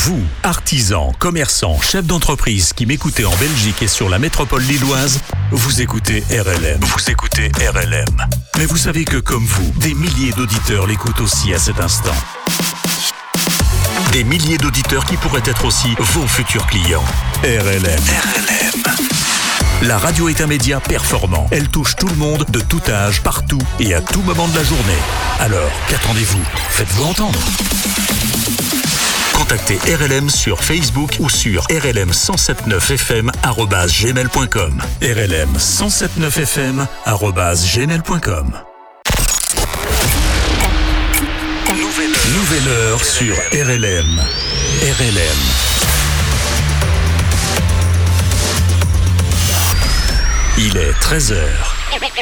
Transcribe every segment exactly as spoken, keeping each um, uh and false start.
Vous, artisans, commerçants, chefs d'entreprise qui m'écoutez en Belgique et sur la métropole lilloise, vous écoutez R L M. Vous écoutez R L M. Mais vous savez que comme vous, des milliers d'auditeurs l'écoutent aussi à cet instant. Des milliers d'auditeurs qui pourraient être aussi vos futurs clients. R L M. R L M. La radio est un média performant. Elle touche tout le monde, de tout âge, partout et à tout moment de la journée. Alors, qu'attendez-vous ? Faites-vous entendre. Contactez R L M sur Facebook ou sur r l m cent soixante-neuf f m arobase gmail point com. R L M cent soixante-neuf f m arobase gmail point com. Nouvelle, Nouvelle heure sur R L M. R L M. Il est treize heures.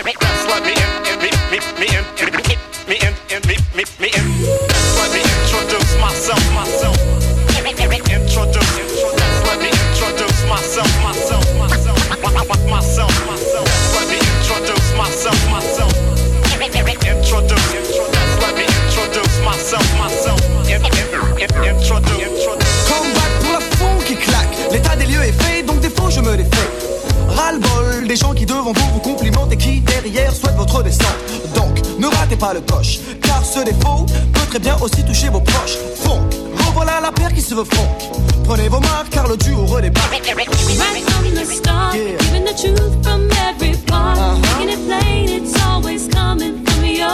Comeback pour la fond qui claque. L'état des lieux est fait, donc des faux je me les fais. Ras-le-bol des gens qui devant vous vous complimentent et qui derrière souhaitent votre descente. Donc ne ratez pas le coche, car ce défaut peut très bien aussi toucher vos proches. Funk, revoilà la paire qui se veut funk. Prenez vos marques car le duo redébarque. Right from the start, yeah. Giving the truth from every part, uh-huh. Making it plain, it's always coming from your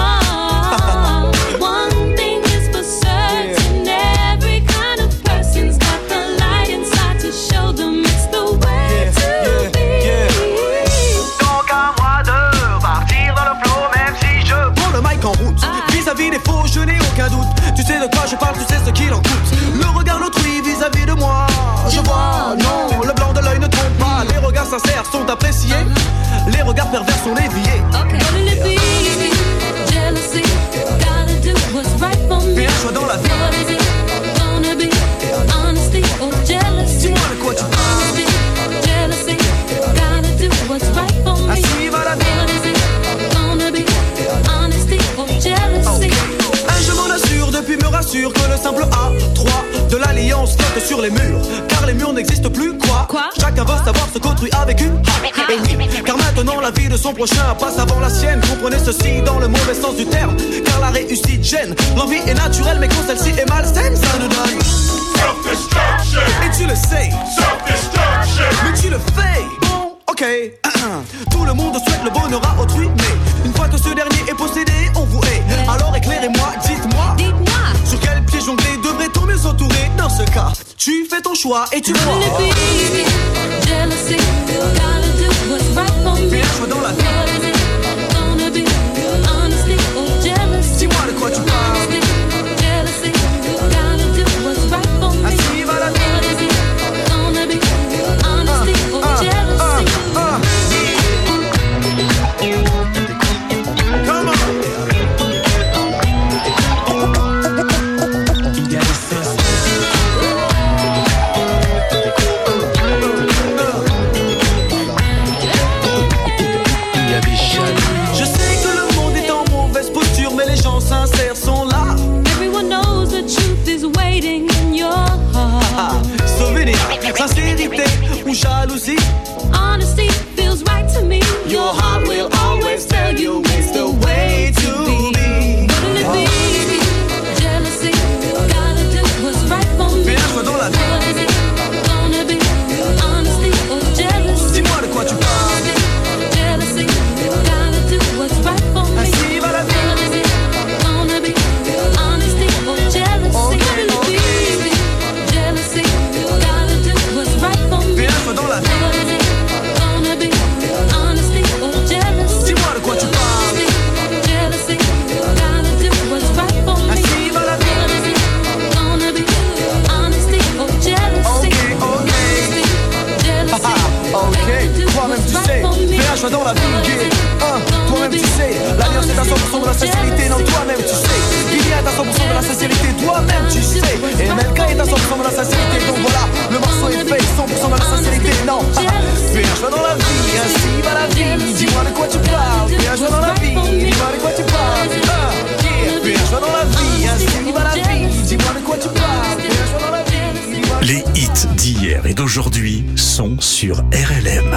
heart. One thing is for certain, yeah. Every kind of person's got the light inside to show them it's the way yeah. to yeah. be. Yeah. Donc à moi de partir dans le flow, même si je prends le mic en route. Ah. Vis-à-vis des faux, je n'ai aucun doute. Tu sais de quoi je parle, tu sais ce qu'il en coûte. Le regard l'autrui vis-à-vis de moi, je vois, non, le blanc de l'œil ne trompe pas. Les regards sincères sont appréciés, les regards pervers sont déviés. Okay. Jealousy, gotta do what's right for me. Fais un choix dans la vie. What is it gonna be? Honesty or jealousy? Dis-moi de quoi tu parles. Jealousy, gotta do what's right for me. Ainsi va la vie. What is it gonna be? Honesty or jealousy? Okay. Un je m'en assure depuis me rassure que le simple A trois de l'alliance flotte sur les murs. Car les murs n'existent plus, quoi, quoi? Chacun veut savoir ce qu'autrui a vécu. Et oui, car maintenant la vie de son prochain passe avant la sienne. Comprenez ceci dans le mauvais sens du terme, car la réussite gêne. L'envie est naturelle mais quand celle-ci est malsaine, ça nous donne self-destruction. Et tu le sais, self-destruction. mais tu le fais. Bon, ok. Tout le monde souhaite le bonheur à autrui, mais une fois que ce dernier est possédé, on vous hait. Alors éclairez-moi, dites-moi, dites-moi, sur quel pied jongler devrait-on mieux s'entourer? Dans ce cas, tu fais ton choix et tu vois. Jealousy, gotta do what's right for me. Fais un choix dans la vie. What is it gonna be? Honesty or jealousy? Dis-moi de quoi tu parles. Jealousy, gotta do what's right for me. Ainsi va la vie. What is it gonna be? Honesty uh, or uh, jealousy? Uh, uh. Come on. Je sais que le monde est en mauvaise posture, mais les gens sincères sont là. Everyone knows the truth is waiting in your heart. Souvenir, sincérité ou jalousie. Honesty feels right to me. Your heart will always tell you it's the way to be. Wouldn't it be jealousy? Gotta do what's right for me. Fais un choix dans la vie. What is it gonna be? Honesty or jealousy? Dis-moi de quoi tu parles. Jealousy, gotta do what's right for me. Ainsi va la vie. What is it gonna be? Honesty or jealousy? Okay, okay. Jealousy, gotta do what's right for me. Fais un choix dans la vie. What is it gonna be? Honesty or jealousy? Dis-moi de quoi tu parles. Jealousy, gotta do what's right for me. Ainsi va la vie. What is it gonna be? Honesty or jealousy? Ok, ok. Jealousy, ok, toi-même tu sais, fais un choix dans la vie, yeah. Hein, toi-même tu sais, l'alliance est à cent pour cent de la sincérité, non toi-même tu sais. Vivian est à cent pour cent de la sincérité, toi-même tu sais. Et M L K est à cent pour cent de la sincérité, donc voilà, le morceau est fait, cent pour cent de la sincérité, non. Fais un choix dans la vie, ainsi va la vie. Dis-moi de quoi tu parles, fais un choix dans la vie. Dis-moi de quoi tu parles, uh, yeah. Fais un choix dans la vie, ainsi va la vie. Dis-moi de quoi tu parles, fais un choix dans la vie. d'hier et d'aujourd'hui sont sur R L M.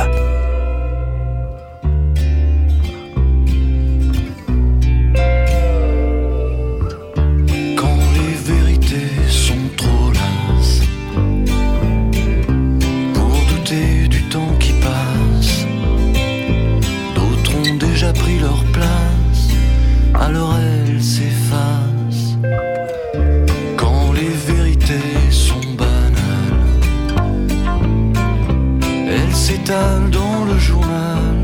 Quand les vérités sont trop lasses, pour douter du temps qui passe, d'autres ont déjà pris leur place, alors elles s'effacent. Quand les vérités sont banales, elles s'étalent dans le journal.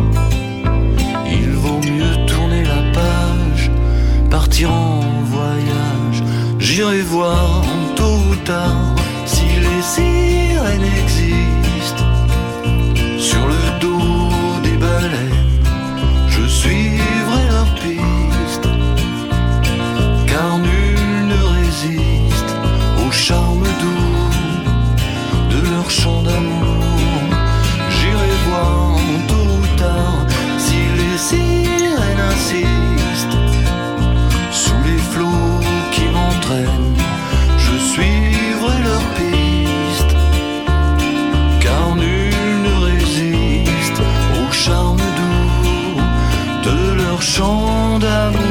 Il vaut mieux tourner la page, partir en voyage. J'irai voir tôt ou tard si les sirènes existent. Sur le dos des baleines, je suivrai leur piste, car nul ne résiste au charme doux de leur chant d'amour. J'irai voir tôt ou tard si les sirènes insistent. Sous les flots qui m'entraînent, je suivrai leur piste, car nul ne résiste au charme doux de leur chant d'amour.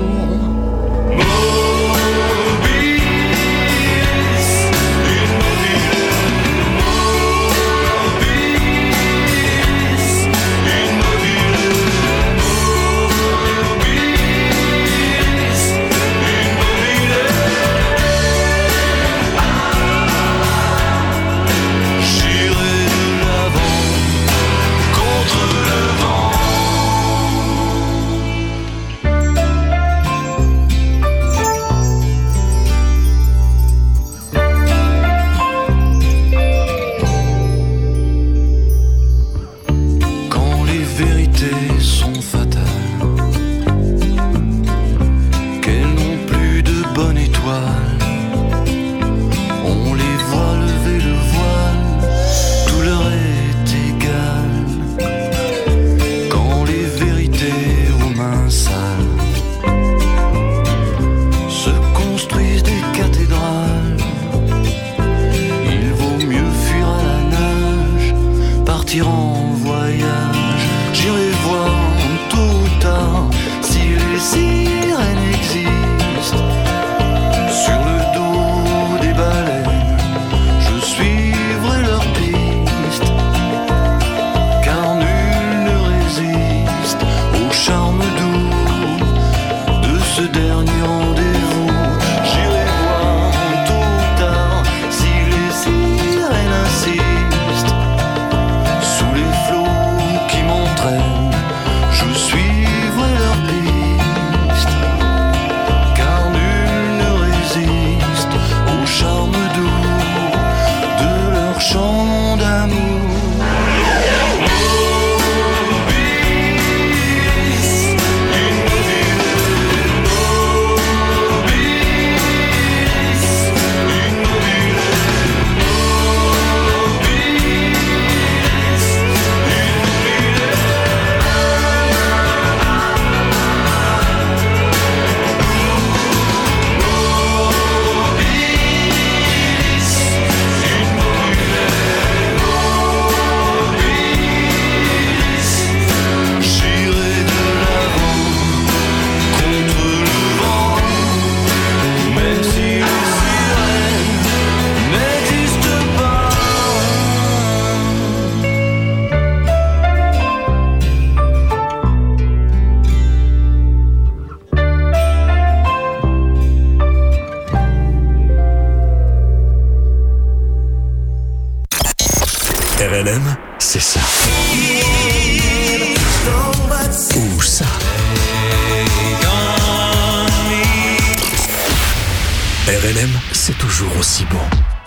R L M, c'est ça. Ou ça. R L M, c'est toujours aussi bon.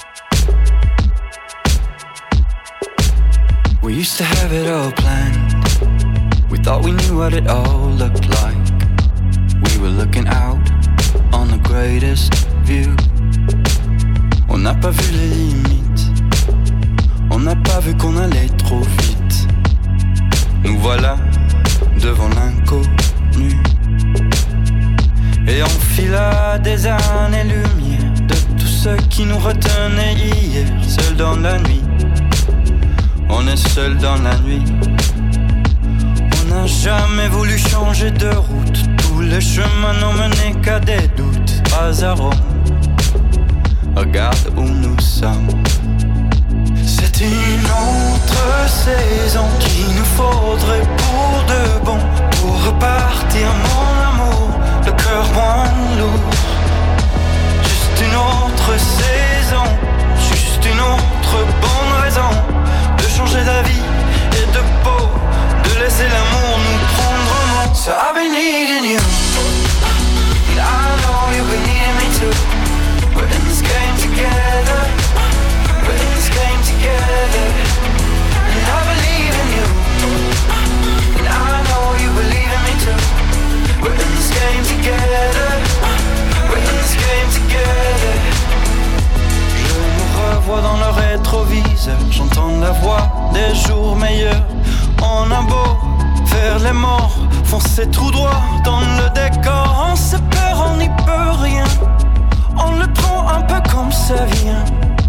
We used to have it all planned. We thought we knew what it all looked like. We were looking out on the greatest view. On n'a pas vu les limites. On n'a pas vu qu'on allait trop vite. Nous voilà devant l'inconnu. Et on fila des années-lumière de tout ce qui nous retenait hier, seul dans la nuit. On est seul dans la nuit. On n'a jamais voulu changer de route. Tous les chemins n'ont mené qu'à des doutes. Pas à Rome, regarde où nous sommes. C'est une autre saison qu'il nous faudrait pour de bon. Pour repartir mon amour, le cœur moins lourd. Juste une autre saison, juste une autre bonne raison de changer d'avis et de peau, de laisser l'amour nous prendre en main. So I've been needing you, and I know you've been needing me too. We're in this game together, we're in this game together, and I believe in you, and I know you believe in me too. We're in this game together, we're in this game together. Je nous revois dans le rétroviseur, j'entends la voix des jours meilleurs. On a beau faire les morts, foncer tout droit dans le décor. On se perd, on n'y peut rien, on le prend un peu comme ça vient.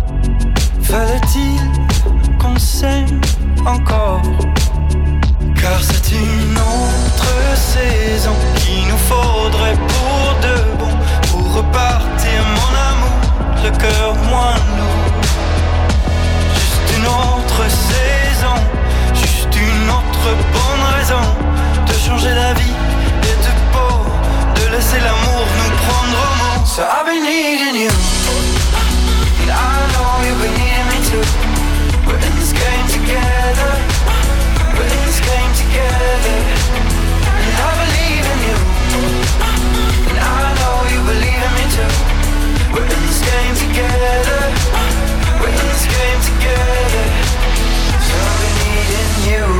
Fallait-il qu'on s'aime encore? Car c'est une autre saison qu'il nous faudrait pour de bon. Pour repartir mon amour, le cœur moins lourd. Juste une autre saison, juste une autre bonne raison de changer d'avis et de peau, de laisser l'amour nous prendre au mot. So I've been needing you, and I know you've been needing me too. We're in this game together, we're in this game together, and I believe in you, and I know you believe in me too. We're in this game together, we're in this game together, so I've been needing you.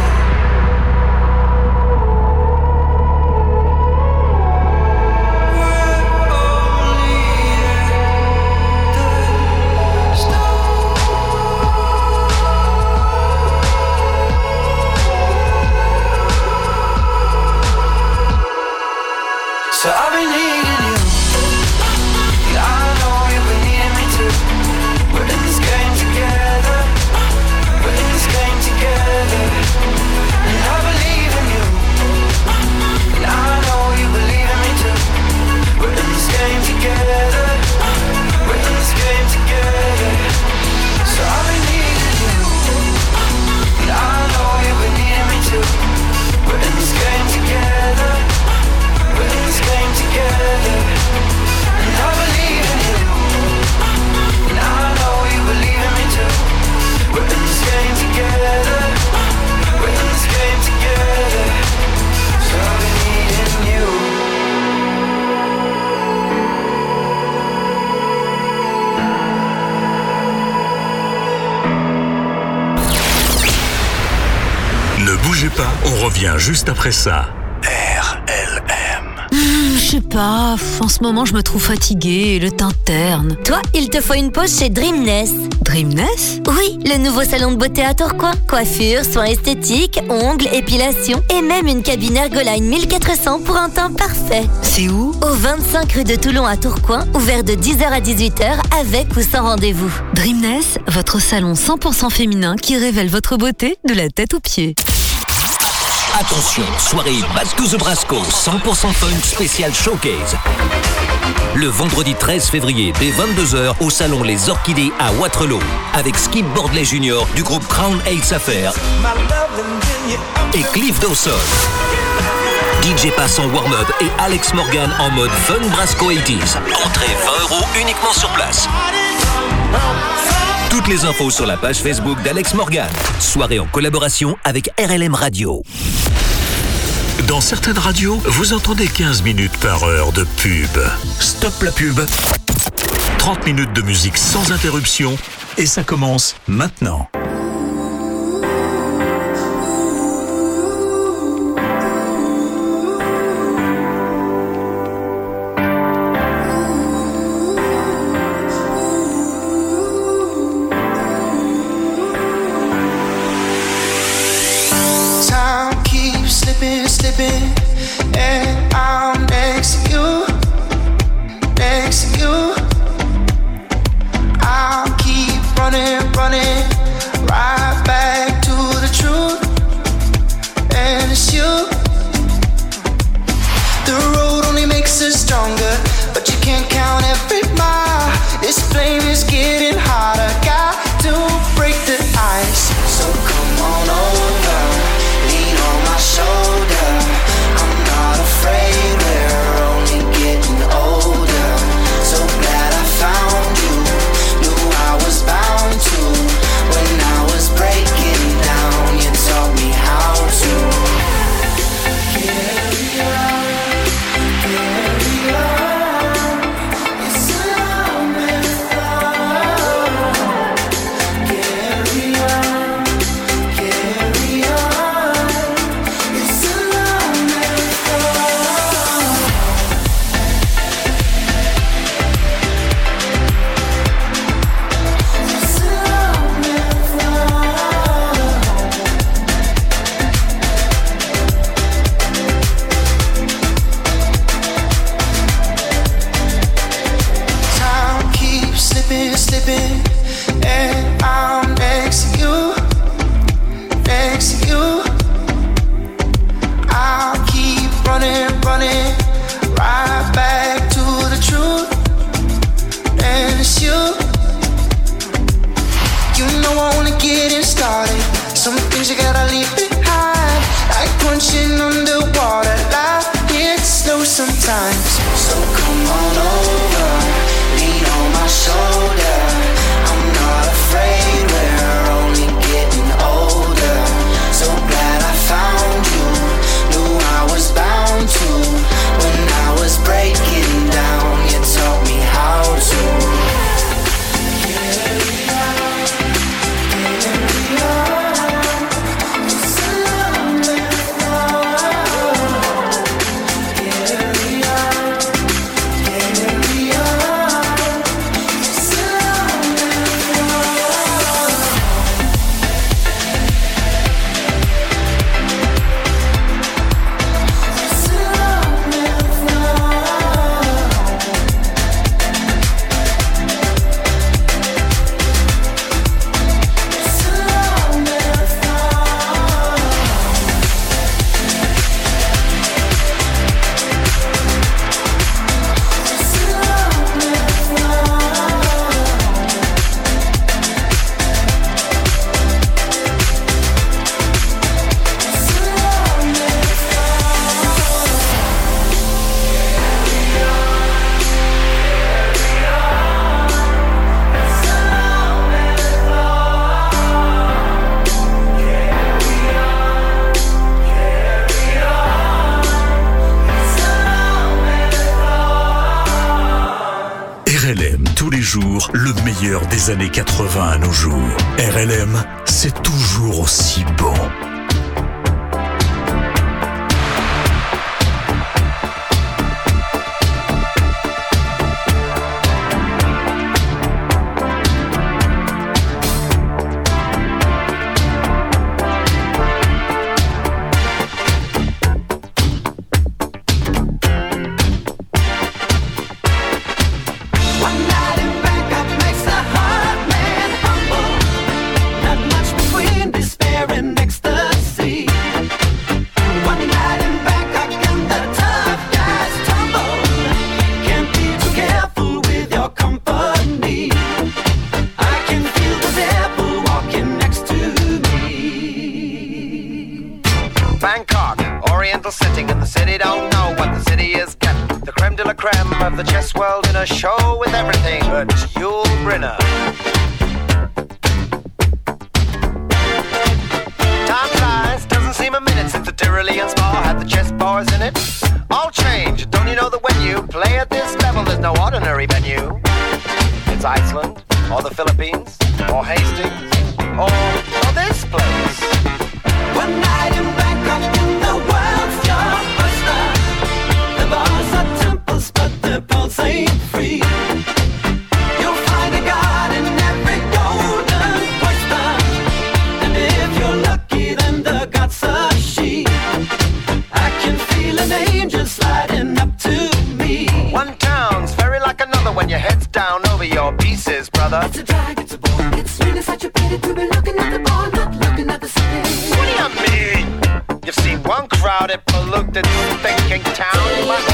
So I've been needing you, and I know you've been needing me too. We're in this game together, we're in this game together, and I believe in you, and I know you believe in me too. We're in this game together, we're in this game together. So I've been needing you, and I know you've been needing me too. We're in this game together, we're in this game together, and I believe in you, and I know you believe in me too. We're in this game together, we're in this game together, so I've been needing you. Ne bougez pas, on revient juste après ça. R L M. Mmh, je sais pas, en ce moment je me trouve fatiguée et le teint terne. Toi, il te faut une pause chez Dreamness. Dreamness? Oui, le nouveau salon de beauté à Tourcoing. Coiffure, soins esthétiques, ongles, épilation et même une cabine Ergoline mille quatre cents pour un teint parfait. C'est où? Au vingt-cinq rue de Toulon à Tourcoing, ouvert de dix heures à dix-huit heures avec ou sans rendez-vous. Dreamness, votre salon cent pour cent féminin qui révèle votre beauté de la tête aux pieds. Attention, soirée Back to the Brasco, cent pour cent funk spécial showcase. Le vendredi treize février, dès vingt-deux heures, au salon Les Orchidées à Waterloo, avec Skip Bordley junior du groupe Crown Ace Affair et Cliff Dawson. D J Pass en warm-up et Alex Morgan en mode fun Brasco quatre-vingt-dix. Entrée vingt euros uniquement sur place. Toutes les infos sur la page Facebook d'Alex Morgan. Soirée en collaboration avec R L M Radio. Dans certaines radios, vous entendez quinze minutes par heure de pub. Stop la pub. trente minutes de musique sans interruption et ça commence maintenant. Slipping, and I'm next to you, next to you. things you gotta leave behind. Like punching underwater, life gets slow sometimes. So come on over, lean on my shoulder. I'm not afraid, we're only getting older. So glad I found you, knew I was bound to. When I was breaking down, you taught me how to. Carry on, carry on. It's a long way home. Carry on, carry on. It's a long way home. It's a long way home. It's a long way home. It's a long way R L M, tous les jours, le meilleur des années quatre-vingts à nos jours. R L M, c'est toujours aussi bon. One night in Bangkok makes the heart man humble. Not much between despair and ecstasy. One night in Bangkok and the tough guys tumble. Can't be too careful with your company. I can feel the devil walking next to me. Bangkok, Oriental setting, and the city don't know what the city is getting. The creme de la creme of the chess world in a show with everything but Yul Brynner. Time flies, doesn't seem a minute since the Tyrolean Spa had the chess bars in it. All change, don't you know that when you play at this level, there's no ordinary venue? It's Iceland, or the Philippines, or Hastings, or, or this place. One night in Bangkok and the world's your oyster. The bars are temples, but the pulse ain't free. You'll find a god in every golden oyster. And if you're lucky, then the god's a she. I can feel an angel sliding up to me. One town's very like another when your head's down over your pieces, brother. It's a drag, it's a bore. It's really such a pity to be looking at the bar, not looking at the city. What do you mean? You've seen one crowded, polluted, thinking town, but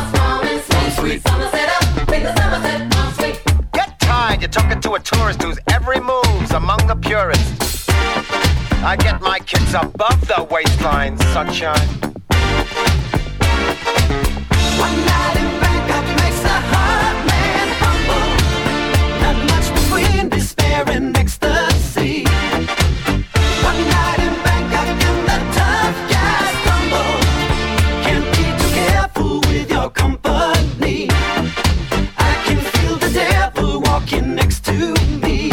get tired, you're talking to a tourist whose every move's among the purists. I get my kids above the waistline, sunshine. One night in Bangkok makes the heart man humble. Not much between despair and ecstasy. One night in Bangkok and the tough guys tumble. Can't be too careful with your company. I can feel the devil walking next to me.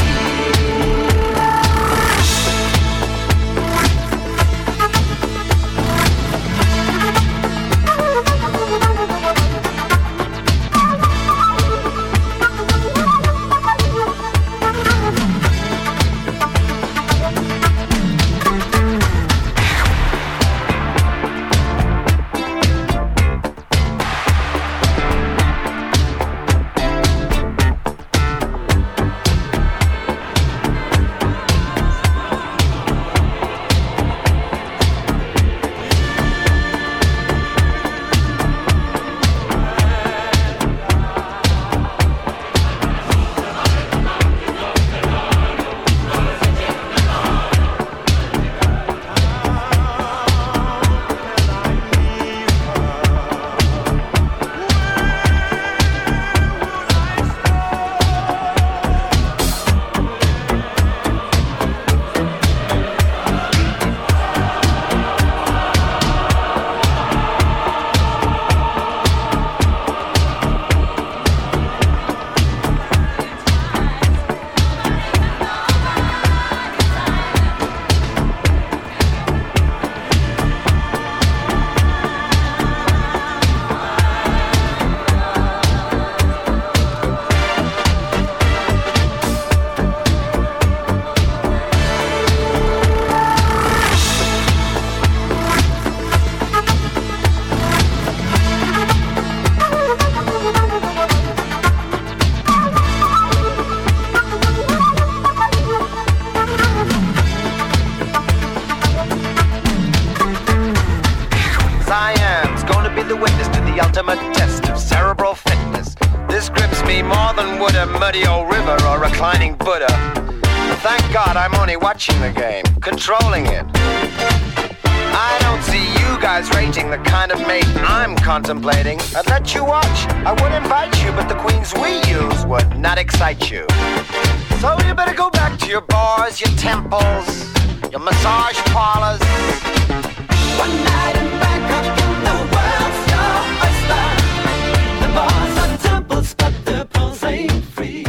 ultimate test of cerebral fitness. This grips me more than would a muddy old river or reclining Buddha. Thank God I'm only watching the game, controlling it. I don't see you guys rating the kind of mate I'm contemplating. I'd let you watch, I would invite you, but the queens we use would not excite you. So you better go back to your bars, your temples, your massage parlors. One night in Bangkok, the world's your oyster. The bars are temples, but the pearls ain't free.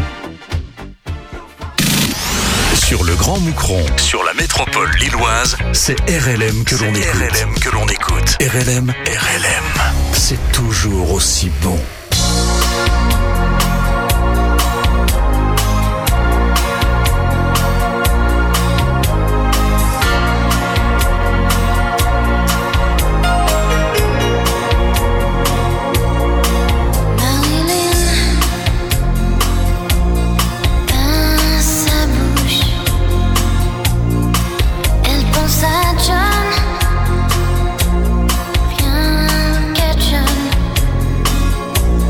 Sur le Grand Moucron, sur la métropole lilloise, c'est R L M que l'on écoute. R L M que l'on écoute. R L M, R L M, c'est toujours aussi bon. John, rien qu'à John.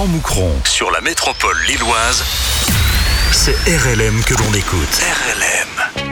Jean Moucron. Sur la métropole lilloise, c'est R L M que l'on écoute. R L M.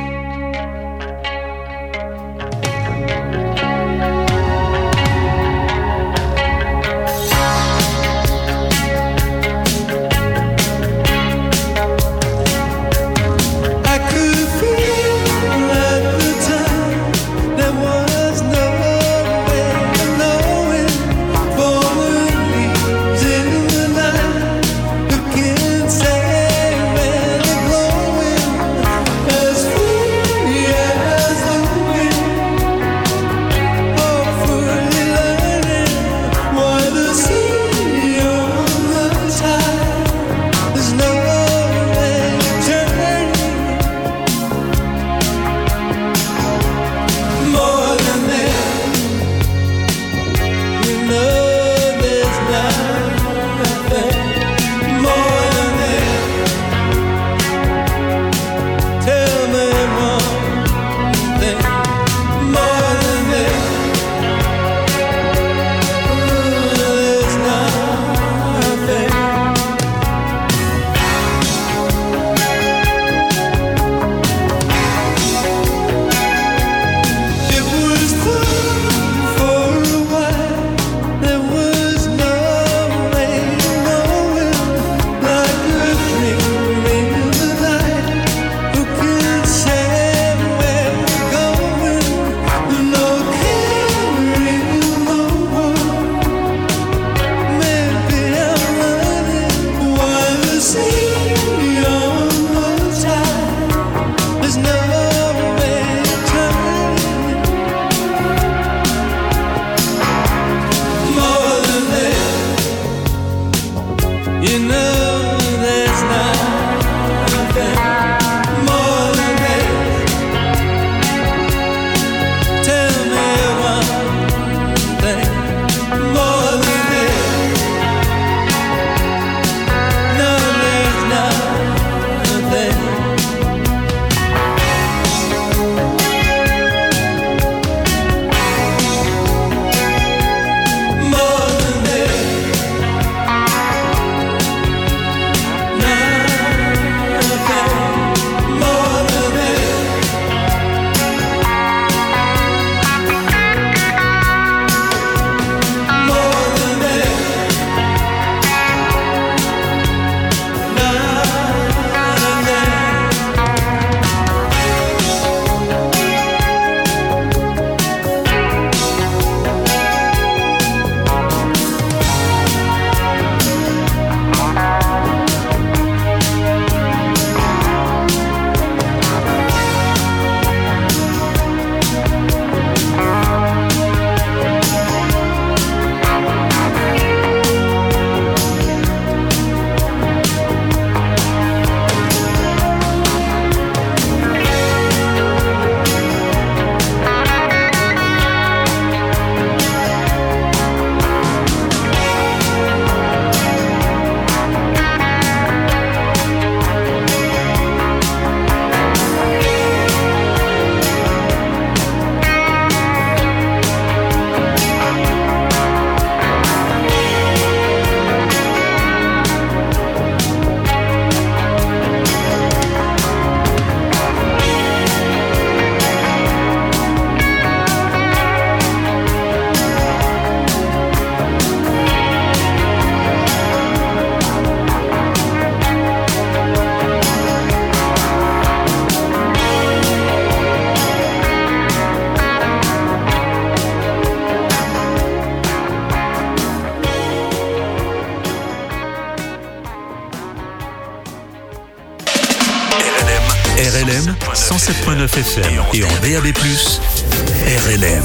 R L M cent sept virgule neuf F M et en D A B plus, R L M.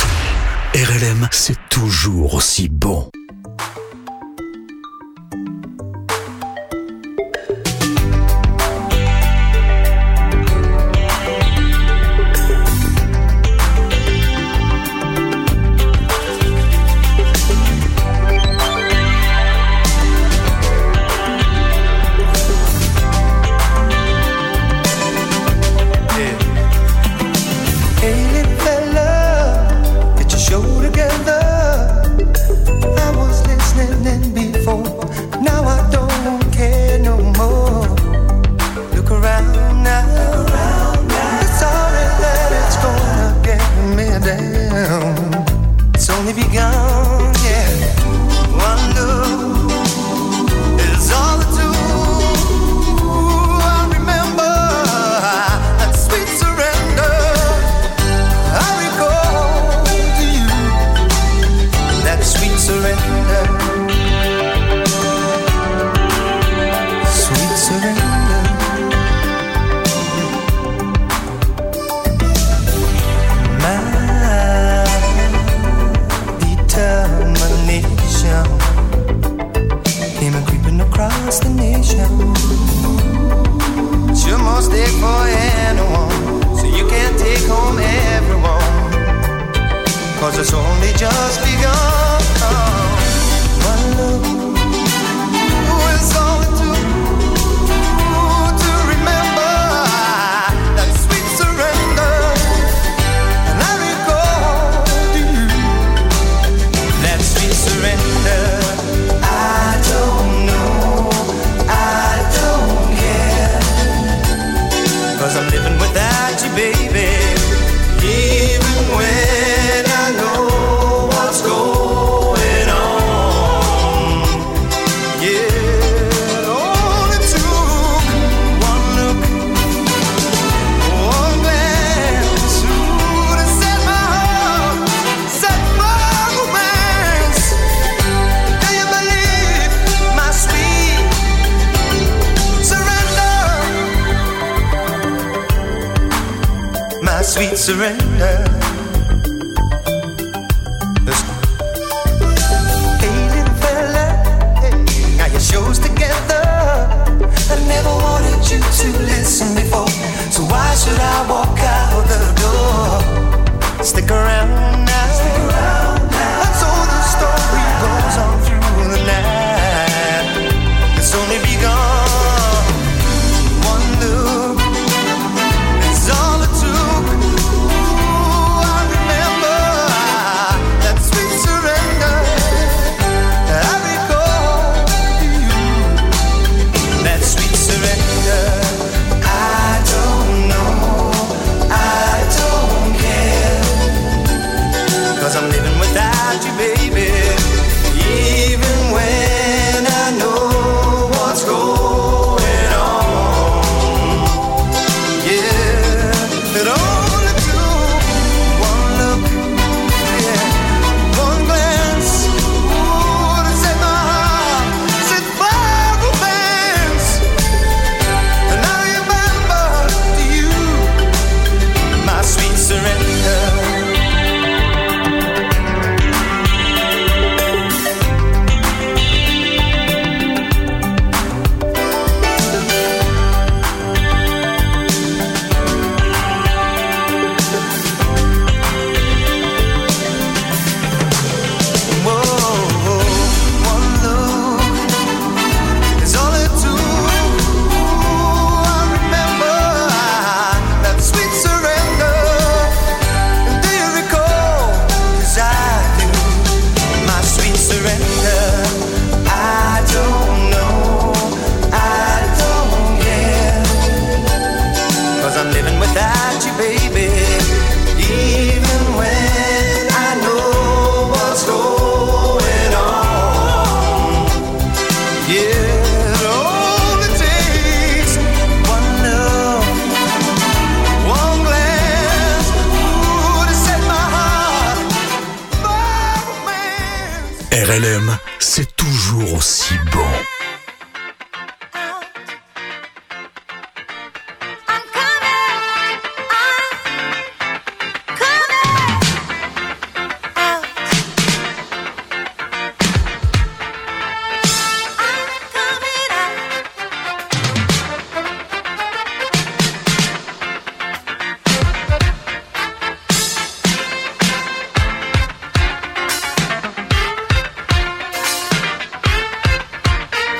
R L M, c'est toujours aussi bon. Ain't it that love that you show together? I sweet surrender. Listen. Hey little fella, hey, now your show's together. I never wanted you to listen before, so why should I walk out the door? Stick around now, Stick around now. And so the story goes on through the night. It's only begun. One look is all it took. Ooh, I remember that sweet surrender. I recall you, that sweet surrender. I don't know, I don't care, 'cause I'm living without you, baby. Even when I know what's going on. Yeah, it only took one look, yeah, one glance, ooh, to set my heart, set fire romance. And I remember to you, my sweet surrender. R L M, c'est toujours aussi bon. I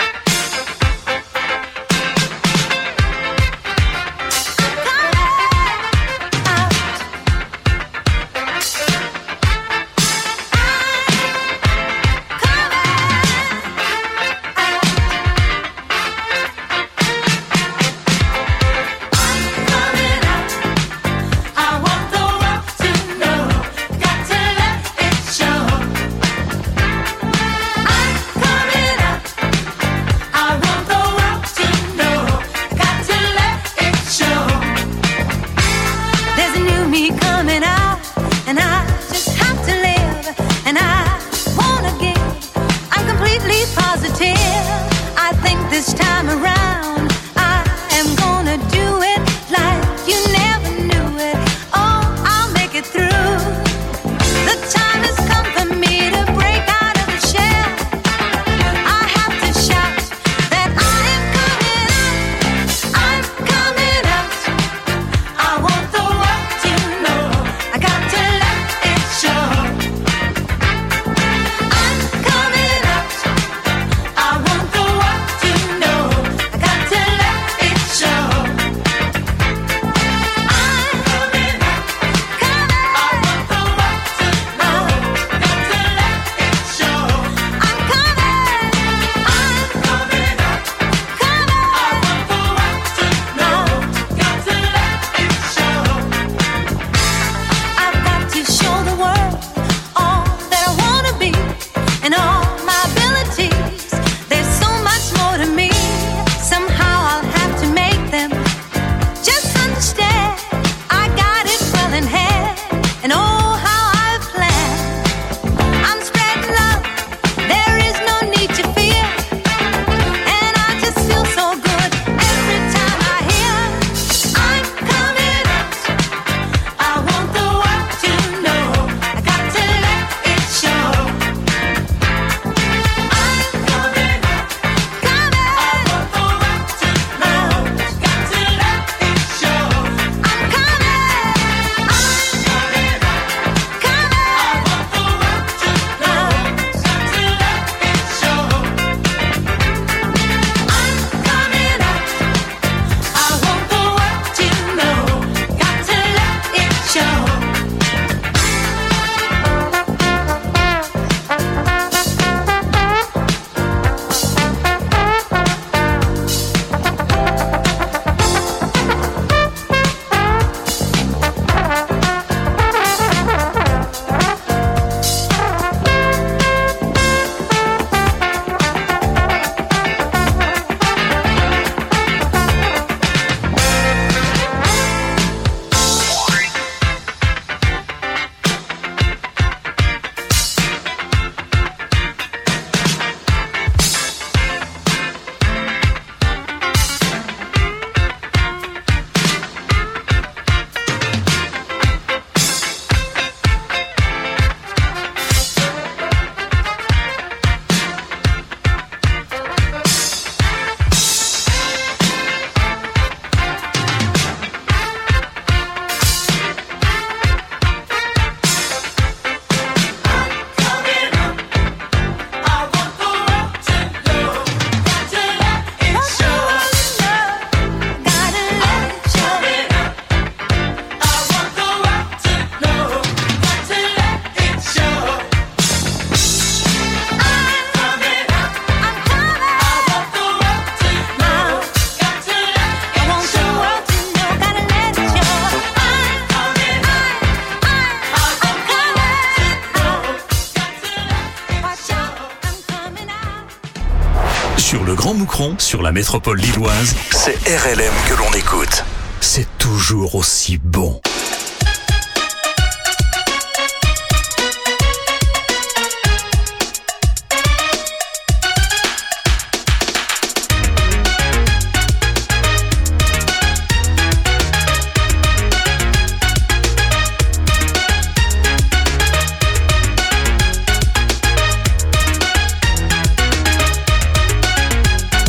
Grand Moucron, sur la métropole lilloise, c'est R L M que l'on écoute. C'est toujours aussi bon.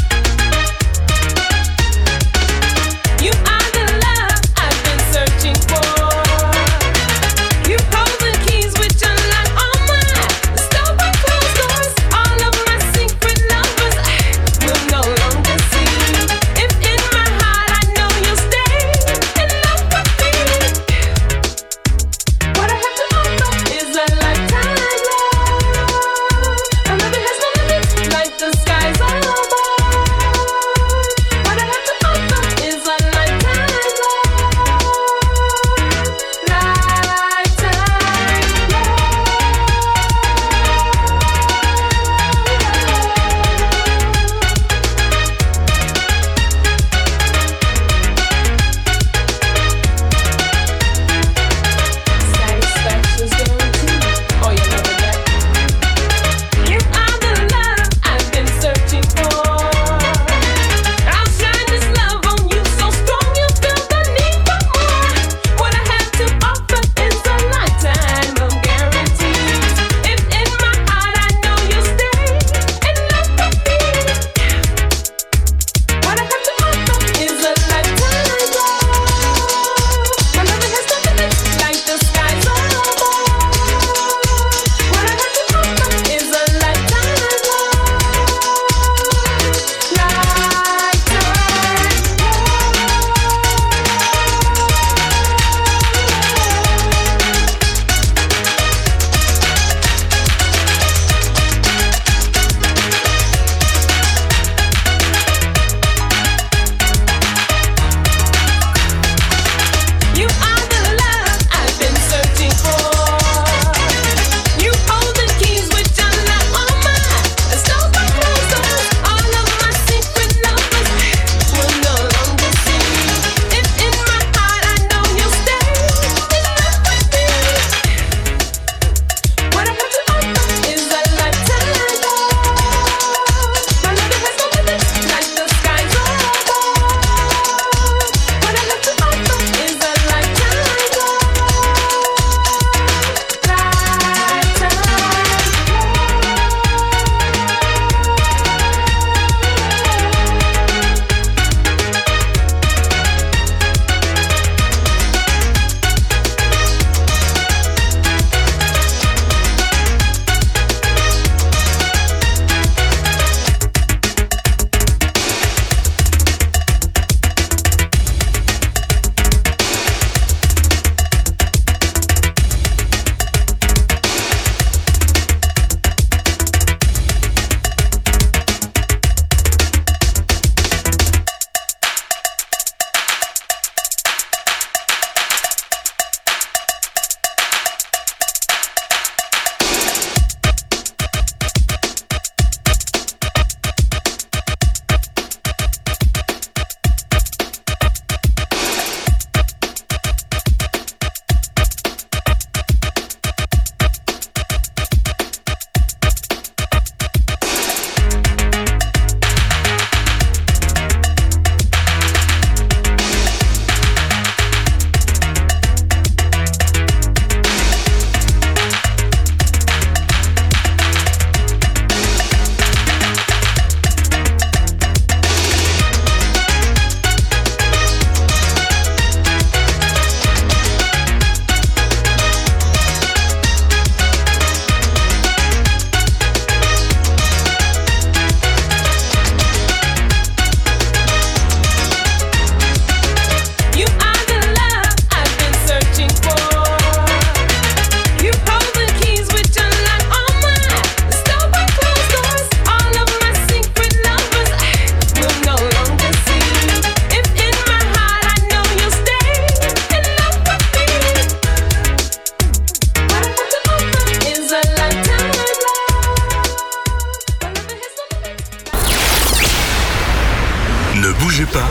You are the love I've been searching for.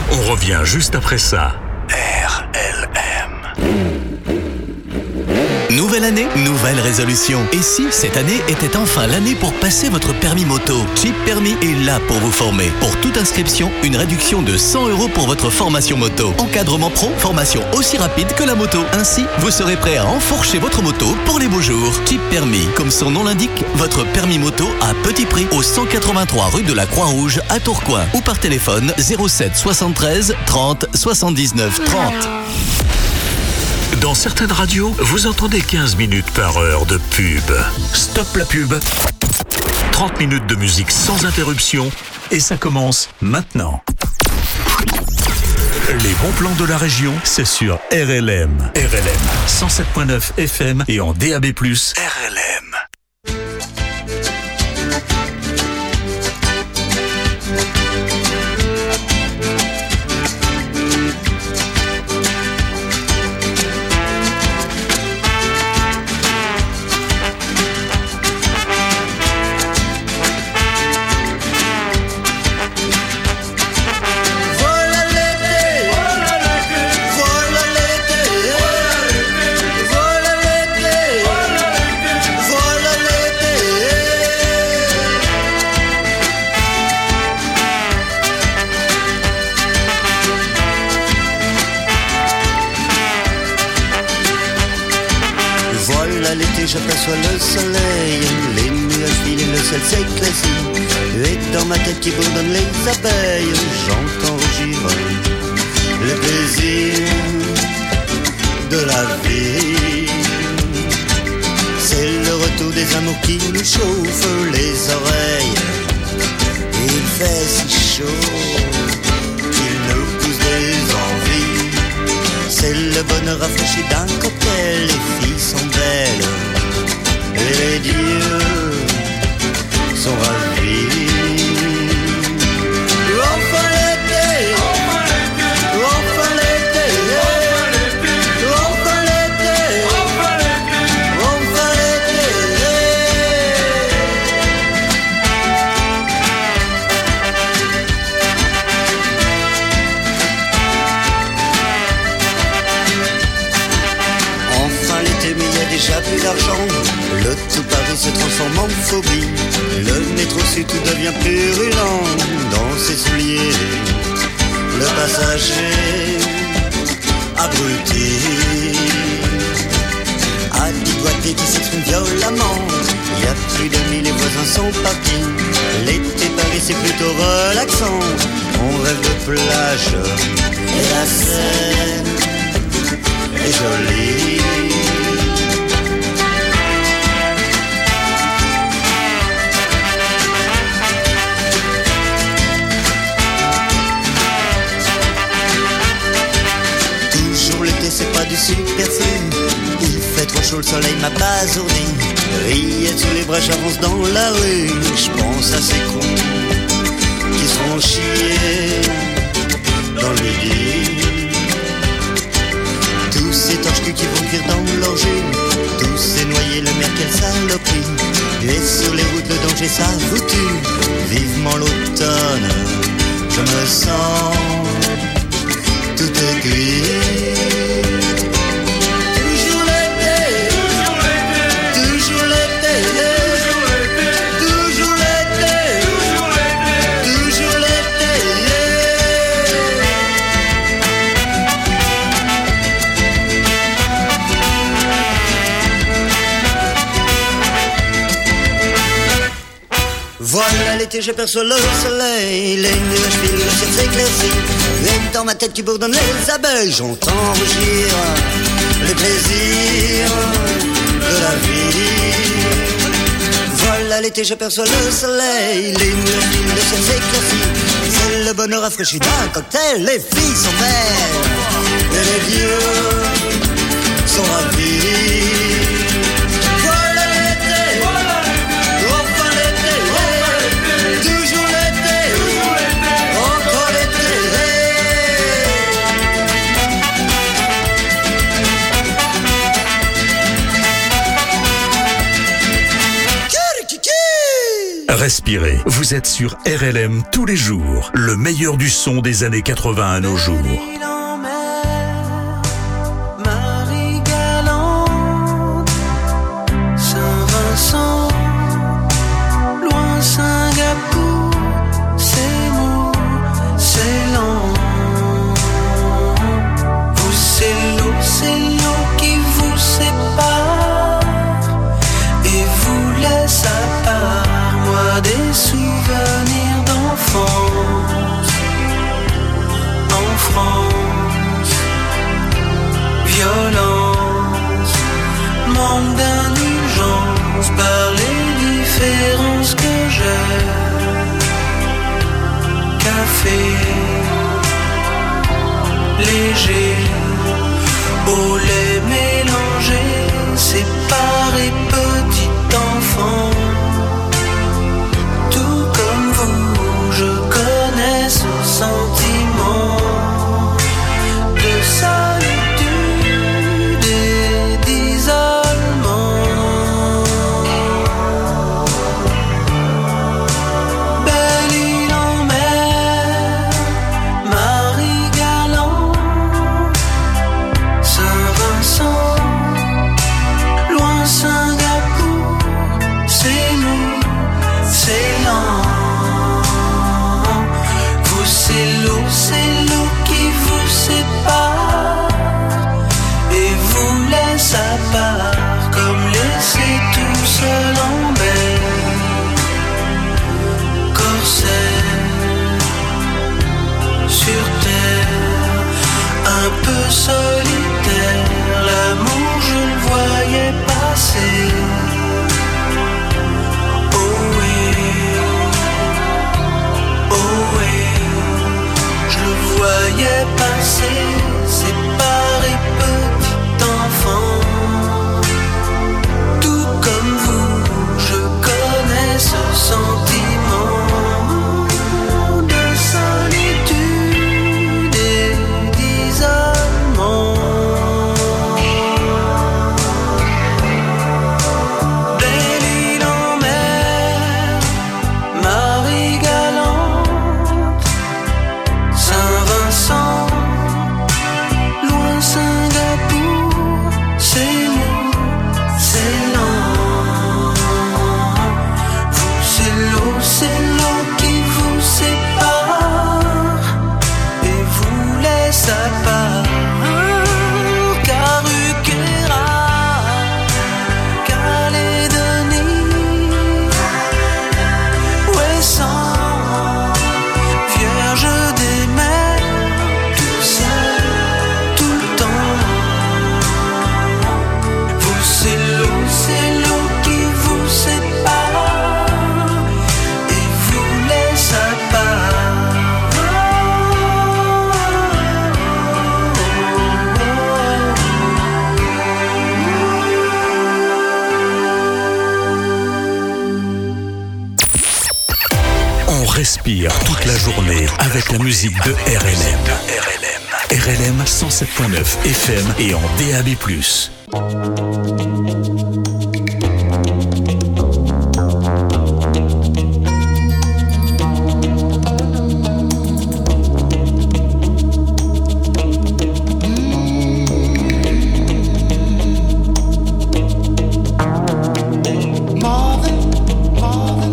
On revient juste après ça. R L M. Nouvelle année, nouvelle résolution. Et si cette année était enfin l'année pour passer votre permis moto? Chip Permis est là pour vous former. Pour toute inscription, une réduction de cent euros pour votre formation moto. Encadrement pro, formation aussi rapide que la moto. Ainsi, vous serez prêt à enfourcher votre moto pour les beaux jours. Chip Permis, comme son nom l'indique, votre permis moto à petit prix au cent quatre-vingt-trois rue de la Croix-Rouge à Tourcoing ou par téléphone zéro sept soixante-treize trente soixante-dix-neuf trente. Dans certaines radios, vous entendez quinze minutes par heure de pub. Stop la pub. trente minutes de musique sans interruption et ça commence maintenant. Les bons plans de la région, c'est sur R L M. R L M cent sept virgule neuf F M et en D A B plus. R L M. J'aperçois le soleil, les nuages filent et le ciel s'éclaircit. Et dans ma tête qui bourdonne les abeilles, j'entends rugir le plaisir de la vie. C'est le retour des amours qui nous chauffent les oreilles. Et il fait si chaud qu'il nous pousse des envies. C'est le bonheur rafraîchi d'un cocktail, les filles sont belles. Et les dieux sont ravis. Enfin l'été, enfin l'été, enfin l'été, enfin l'été, enfin Enfin l'été, mais il y a déjà plus d'argent. Le tout Paris se transforme en phobie. Le métro sud tout devient purulent dans ses souliers. Le passager abruti a dit doigté qui s'exprime violemment. Il y a plus de mille, les voisins sont partis. L'été Paris c'est plutôt relaxant. On rêve de plage et la Seine est jolie. C'est pas du super flu. Il fait trop chaud, le soleil m'a basourdi. Rillettes sous les bras, j'avance dans la rue. Je pense à ces cons qui seront chiés dans le lit. Tous ces torches qui vont cuire dans leur jus. Tous ces noyés, le mer, quelle saloperie. Et sur les routes, le danger, ça vous tue. Vivement l'automne, je me sens tout aiguille. Voilà l'été, j'aperçois le soleil, les nuages filent, le ciel s'éclaircit. Et dans ma tête qui bourdonne les abeilles, j'entends rugir le plaisir de la vie. Voilà l'été, j'aperçois le soleil, les nuages filent, le ciel s'éclaircit. C'est le bonheur rafraîchi d'un cocktail, les filles sont belles et les vieux sont ravis. respirez. Vous êtes sur R L M tous les jours. Le meilleur du son des années quatre-vingts à nos jours. Marie Galante, Saint-Vincent, loin Singapour, c'est mou, c'est lent. Vous, c'est l'eau, c'est l'eau qui vous sépare et vous laisse à part. Moi, des souvenirs d'enfance en France. Violence, manque d'indulgence par les différences que j'ai. Café, léger, au lait mélangé, séparé, petit enfant. Tout comme vous, je connais ce sentiment de solitude et d'isolement. Belle île en mer, Marie Galante, Saint-Vincent, loin Singapour, c'est nous, c'est lent. Vous, c'est l'eau, c'est l'eau qui vous sépare et vous laisse à part, comme laissé tout seul en mer. Corsaire, sur terre, un peu solitaire, l'amour je le voyais passer. Oh oui, oh oui, je le voyais passer, séparé, petit enfant. Tout comme vous, je connais ce sentiment de solitude et d'isolement. Belle île en mer, Marie Galante, Saint-Vincent, loin Singapour, c'est nous, c'est lent. Vous, c'est l'eau, c'est l'eau qui vous sépare et vous laisse à part. Caruquera, Calédonie, Ouessant, Vierge des mers, tout seul, tout le temps. Vous, c'est l'eau, c'est l'eau qui vous sépare et vous laisse à part. On respire toute la journée avec la musique de R L M. R L M cent sept point neuf F M et en D A B plus. Marvin, Marvin,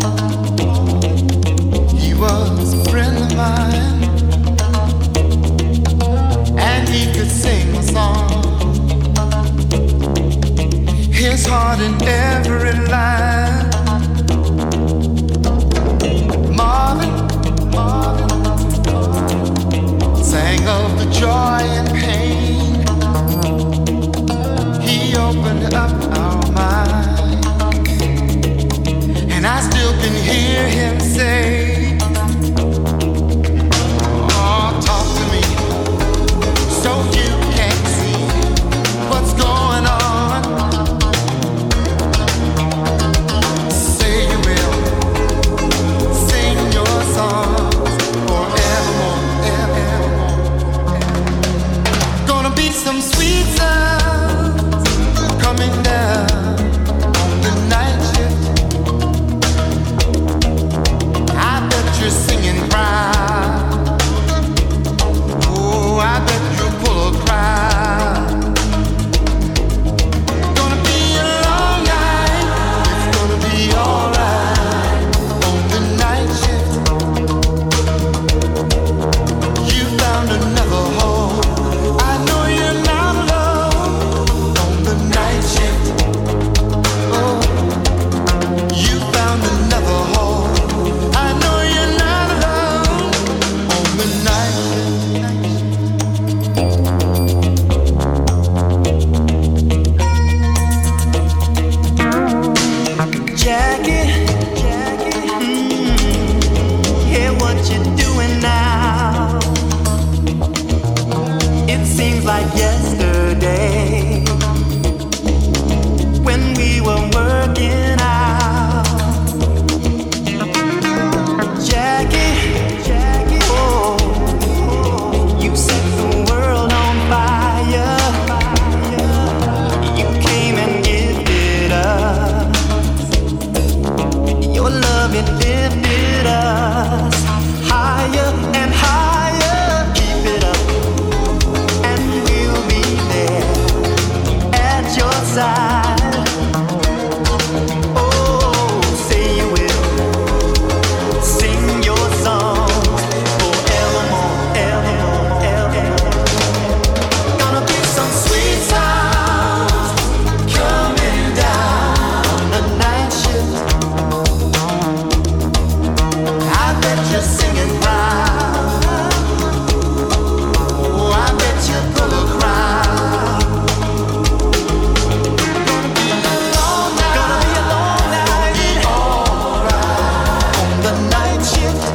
he was a friend of mine, and he could sing a song. His heart in every line. Marvin, Marvin, sang of the joy and pain. He opened up our mind, and I still can hear him say, oh, talk to me so you can see what's going on. Say you will sing your songs forevermore, evermore. Gonna be some sweet sounds coming down on the night shift. like yesterday when we were working out. Jackie, Jackie, oh, you set the world on fire. You came and gifted us your love, it lifted us higher and higher. Keep it up, and we'll be there at your side. Oh, say you will sing your songs forevermore, evermore, evermore. Gonna be some sweet sounds coming down the night shift. I bet you're singing proud. Oh, I bet you full of crowd. Gonna be a long night, alright. On the night shift,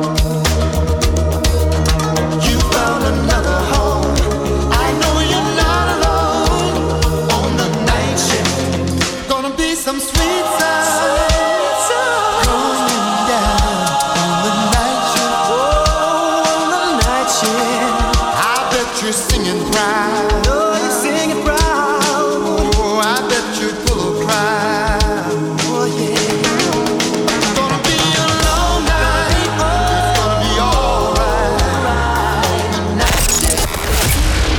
you found another home. I know you're not alone. On the night shift, gonna be some sweet sounds coming down on the night shift. Oh, on the night shift, I bet you're singing proud.